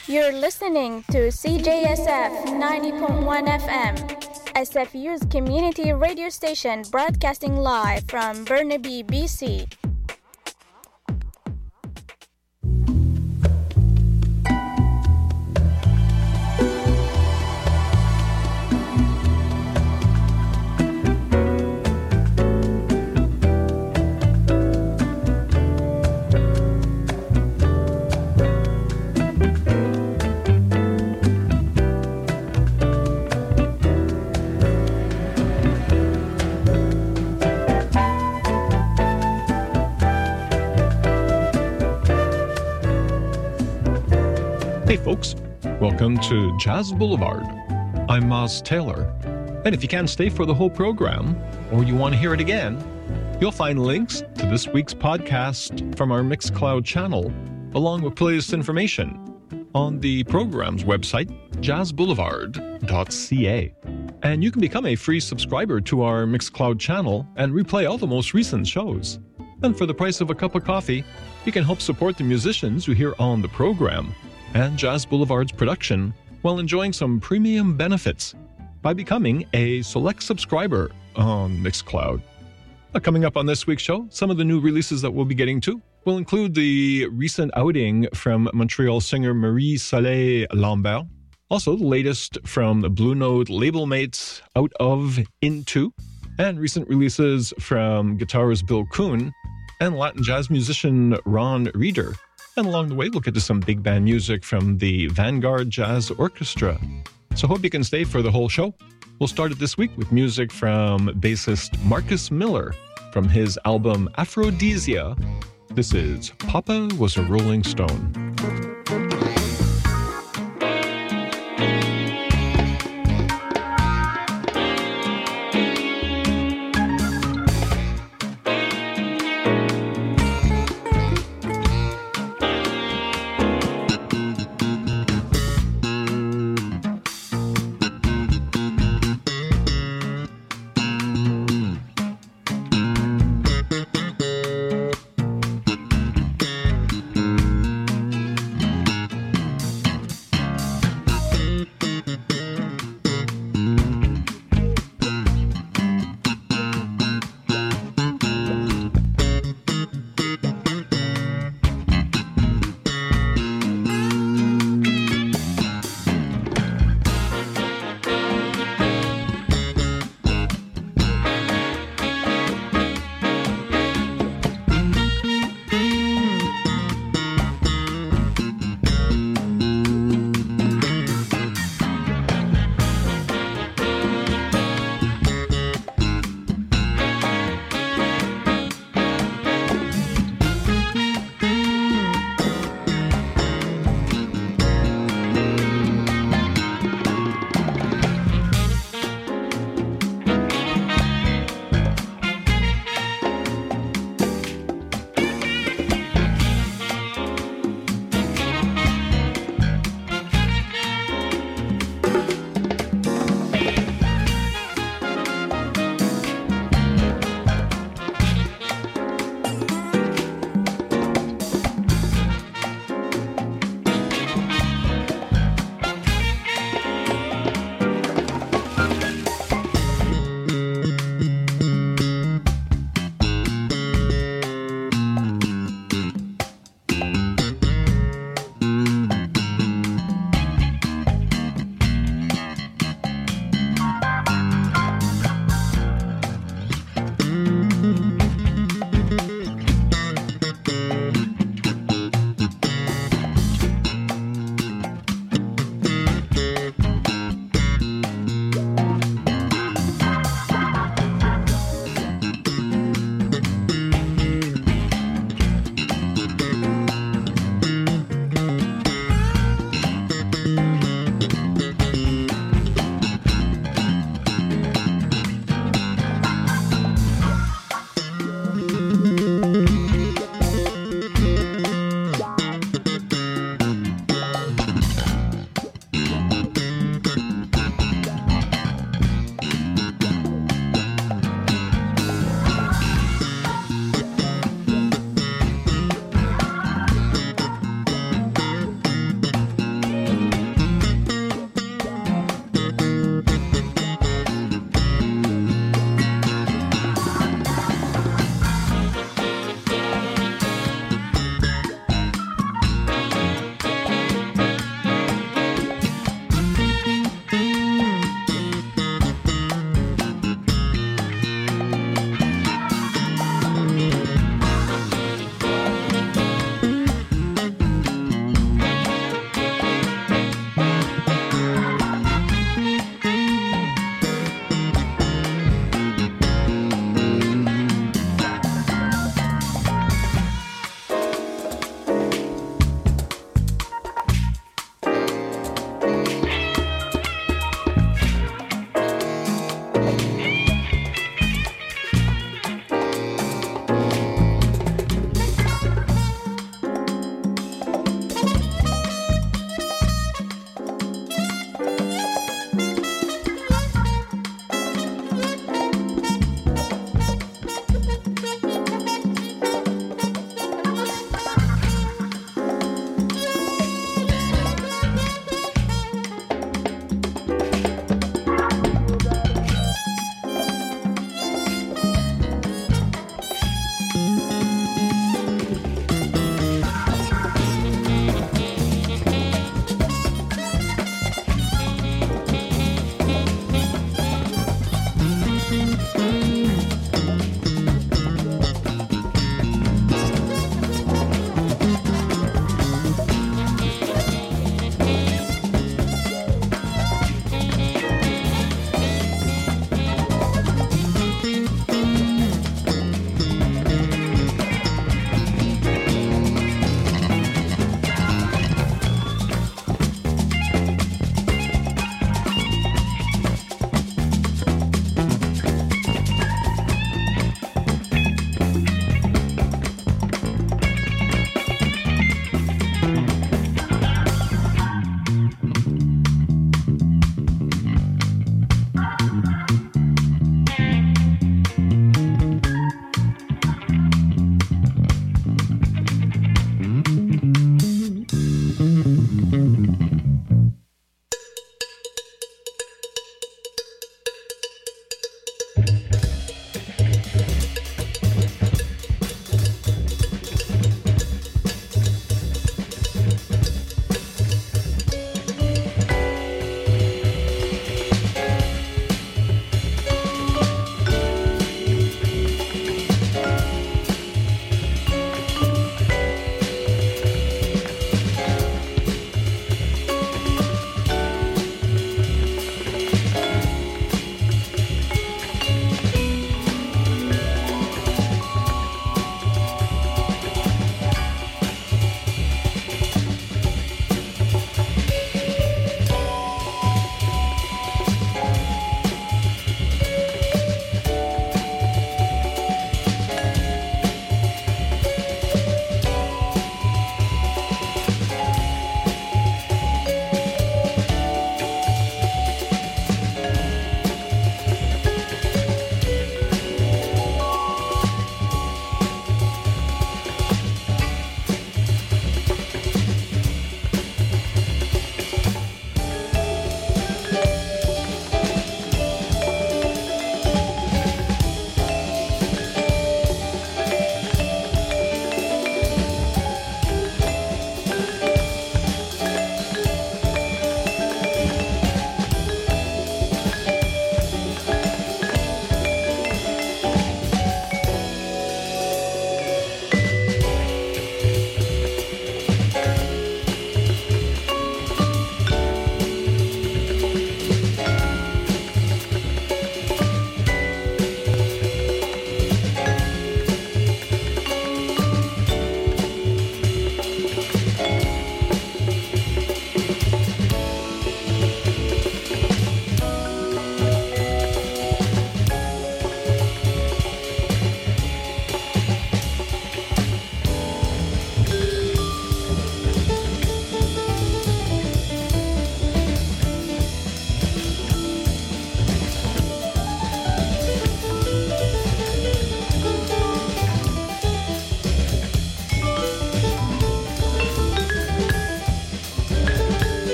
You're listening to CJSF 90.1 FM, SFU's community radio station broadcasting live from Burnaby, BC. Hey folks, welcome to Jazz Boulevard. I'm Moz Taylor, and if you can't stay for the whole program, or you want to hear it again, you'll find links to this week's podcast from our Mixcloud channel, along with playlist information on the program's website, jazzboulevard.ca. And you can become a free subscriber to our Mixcloud channel and replay all the most recent shows. And for the price of a cup of coffee, you can help support the musicians you hear on the program and Jazz Boulevard's production while enjoying some premium benefits by becoming a select subscriber on Mixcloud. Coming up on this week's show, some of the new releases that we'll be getting to will include the recent outing from Montreal singer Marie-Soleil Lambert, also the latest from the Blue Note label mates Out of Into, and recent releases from guitarist Bill Kuhn and Latin jazz musician Ron Reeder. And along the way, we'll get to some big band music from the Vanguard Jazz Orchestra. So hope you can stay for the whole show. We'll start it this week with music from bassist Marcus Miller from his album Aphrodisia. This is Papa Was a Rolling Stone.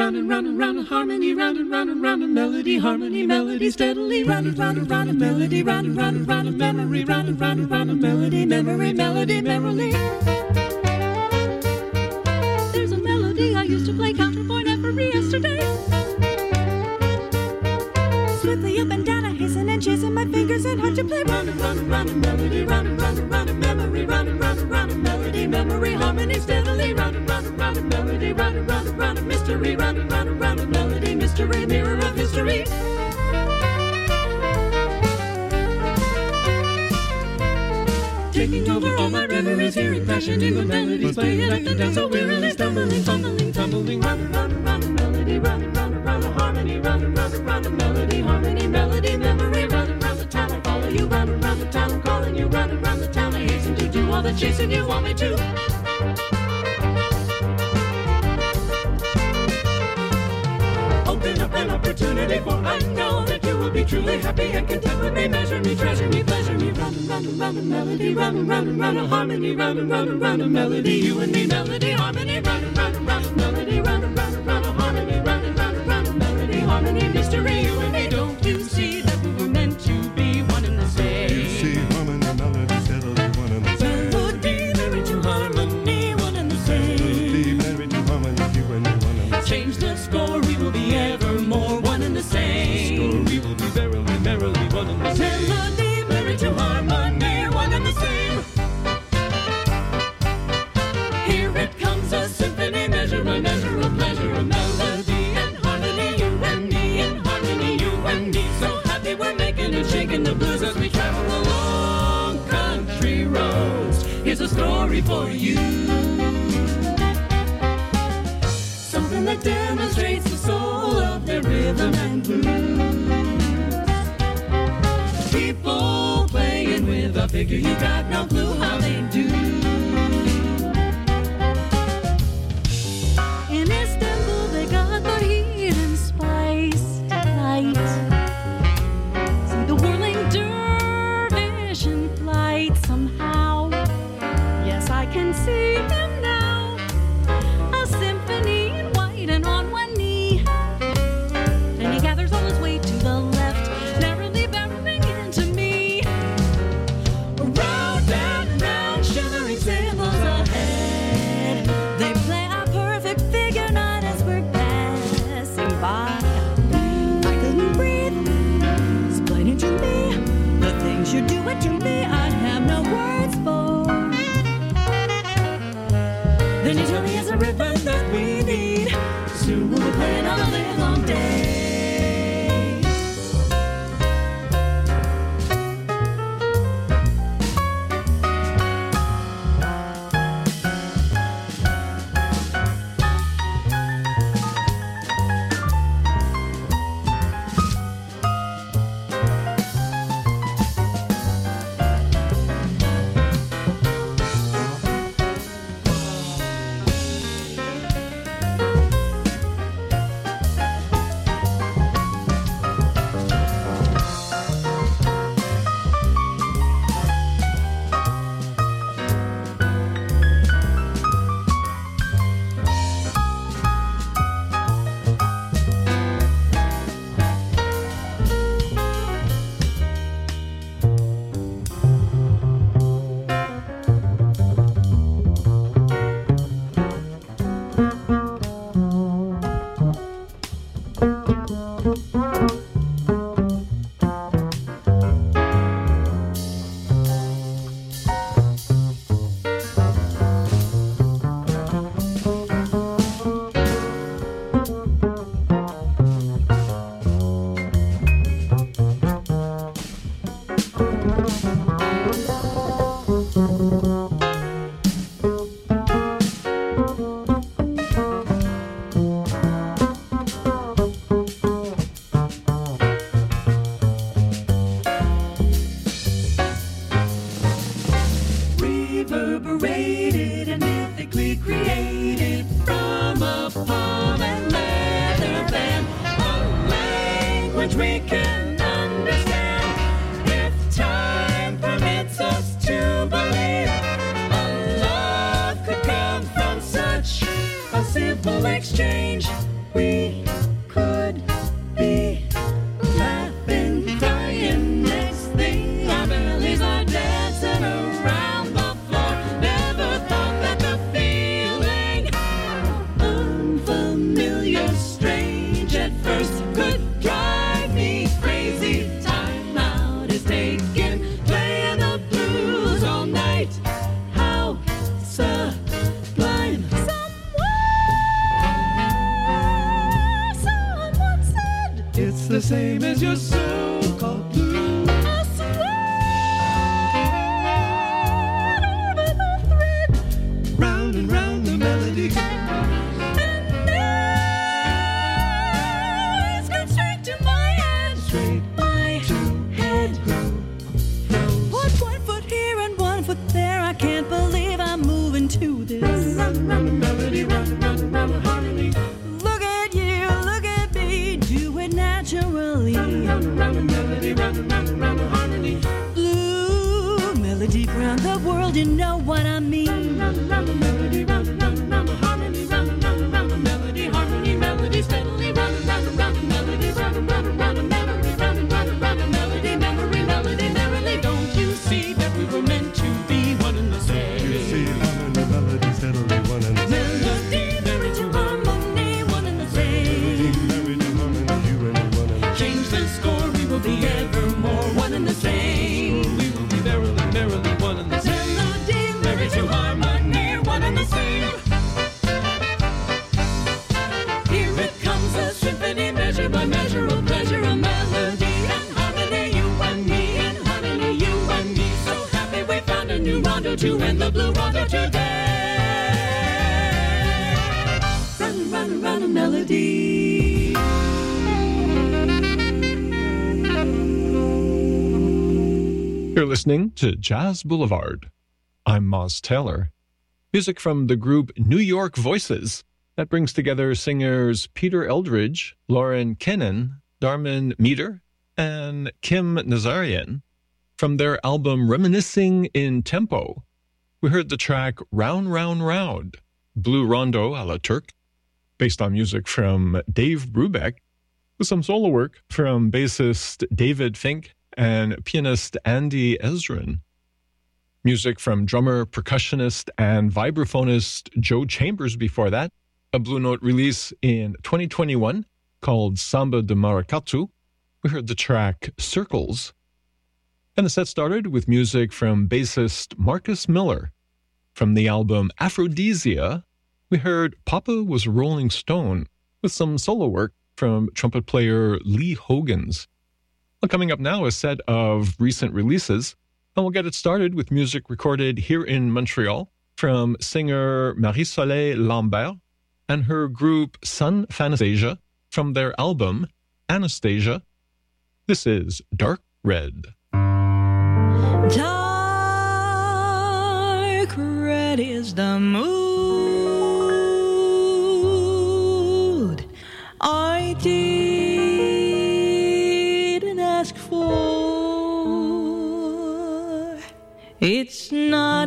round and round and round, harmony round and round and round, melody, harmony, melody, steadily round and round and round, melody, round and round and round, memory, round and round and round, melody, memory, melody, merrily. There's a melody I used to play counterpoint every yesterday. Swiftly up and down, I hasten and chasing my fingers and hard to play. Round and round and round, melody, round and round and round, memory, round and round and round, melody, memory, harmony, steadily round and round and round, melody, round and round and round, mystery, round and round and round, melody, mystery, mirror of history. Taking over all my reveries, hearing passionate with melodies, playing like the dance so wearily, stumbling, fumbling, tumbling, round and round and round, melody, round and round and round, harmony, round and round and round, melody, harmony, melody, memory, round and round the town, I follow you, round and round the town, I'm calling you, round and round the town, I hasten to do all the chasing you want me to. Open up an opportunity, for I know that you will be truly happy and content with me. Measure me, treasure me, pleasure me. Round and round and round a melody, round and round and round a harmony, round and round and round a melody. You and me, melody, harmony, round and round and round a melody, round and round and round a harmony, round and round and round a melody, harmony, mystery. You and me, don't you see that we were meant to be one and the same? You see harmony, melody, steadily one and the same. Melody, married to harmony, one and the same. Melody, married to harmony, you and me, one and the same. Change the score, we will be evermore one and the same. Score, we will be verily, merrily one and the same. Melody, married to harmony, one and the same. Here it comes, a symphony, measure a pleasure, a melody and harmony. You and me in harmony, you and me. So happy we're making and shaking the blues as we travel along country roads. Here's a story for you. Something that demonstrates the soul of their rhythm and blues. People playing with a figure you got no clue how they do. In Istanbul they got the heat and spice light. See the whirling dervish in flight somehow. Yes, I can see him now. A symphony in white and on one knee. Then he gathers all his weight to the left, narrowly barreling into me. Round and round, shimmering cymbals ahead. They play a perfect figure nine as we're passing by. I couldn't breathe, explaining to me the things you're doing to me. I have no words for. Then you tell me it's a rhythm that we need. Soon we'll be playing all the live long day. Reverberated and mythically created from a palm and leather band, a language we can understand if time permits us to believe a love could come from such a simple exchange. We could be laughing, crying. Next thing, our bellies are dancing around the floor. Never thought that the feeling, unfamiliar, strange at first, could drive me crazy. Time out is taken, playing the blues all night. How sublime. Someone said it's the same as your so-called blues. I sweat over the thread, round and round the melody. And now it's gone straight to my head. Straight my head. Put one foot here and one foot there. I can't believe I'm moving to this. Run, run, the melody, run, run, run, the harmony. Look at you, look at me, do it naturally. Run, run, run, the melody, run, run, run, the harmony. Blue melody round the world, you know what I mean. Run, run, the melody, run, run, run, the harmony. Run, run, run, the melody, harmony, melody, steadily run, run, run, the melody, run, run, run, the memory, run, run, run, the melody, memory, melody, merrily. Don't you see that we were meant to be one and the same? You see, harmony, melody, steadily one and the same. Melody, married to harmony, one and the same. Married to harmony, you and me, one and the same. Change the score, we will be evermore one and the same. We will be merrily, merrily one and the same. Melody, married to harmony, one and the same. Here it comes, a symphony, measure by measure, a pleasure, a melody and harmony. You and me in harmony, you and me. So happy we found a new rondo to end the blue rondo today. Run, run, run, a melody. You're listening to Jazz Boulevard. I'm Moz Taylor. Music from the group New York Voices that brings together singers Peter Eldridge, Lauren Kennan, Darman Meter, and Kim Nazarian. From their album Reminiscing in Tempo, we heard the track Round, Round, Round, Blue Rondo a la Turk, based on music from Dave Brubeck, with some solo work from bassist David Fink and pianist Andy Ezrin. Music from drummer, percussionist, and vibraphonist Joe Chambers before that, a Blue Note release in 2021 called Samba de Maracatu. We heard the track Circles. And the set started with music from bassist Marcus Miller. From the album Aphrodisia, we heard Papa Was a Rolling Stone with some solo work from trumpet player Lee Hogans. Well, coming up now, a set of recent releases, and we'll get it started with music recorded here in Montreal from singer Marie-Soleil Lambert and her group Sun Fanastasia from their album Anastasia. This is Dark Red. Dark red is the mood I didn't ask for. It's not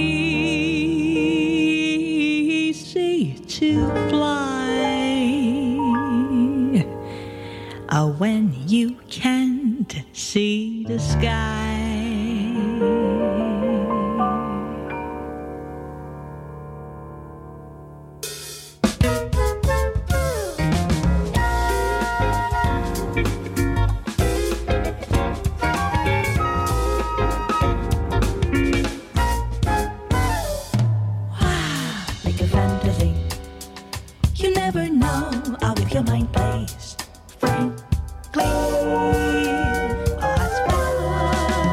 easy to fly when you can't see the sky. Your mind plays frankly. I spent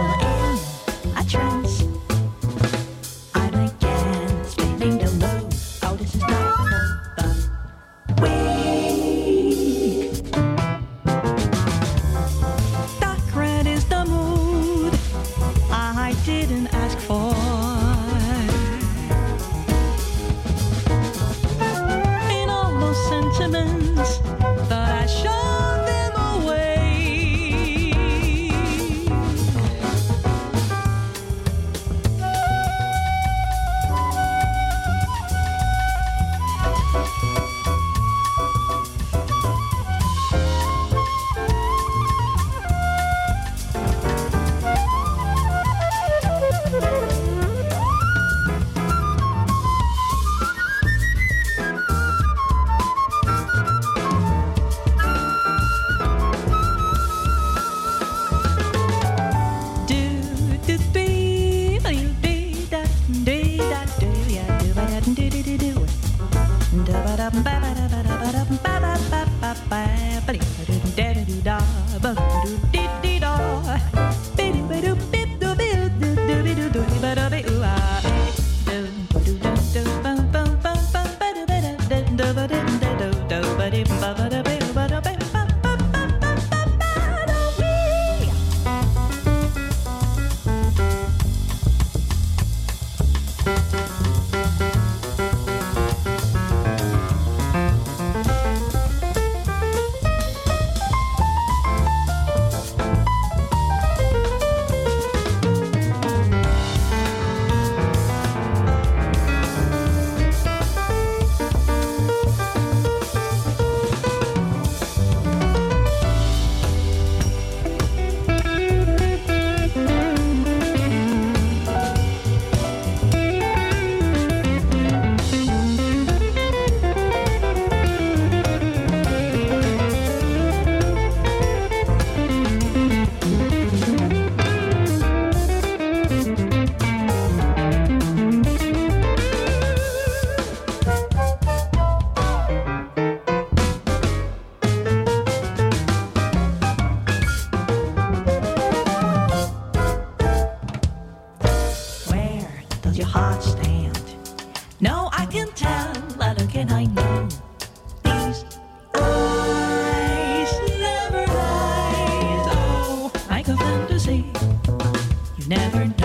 Never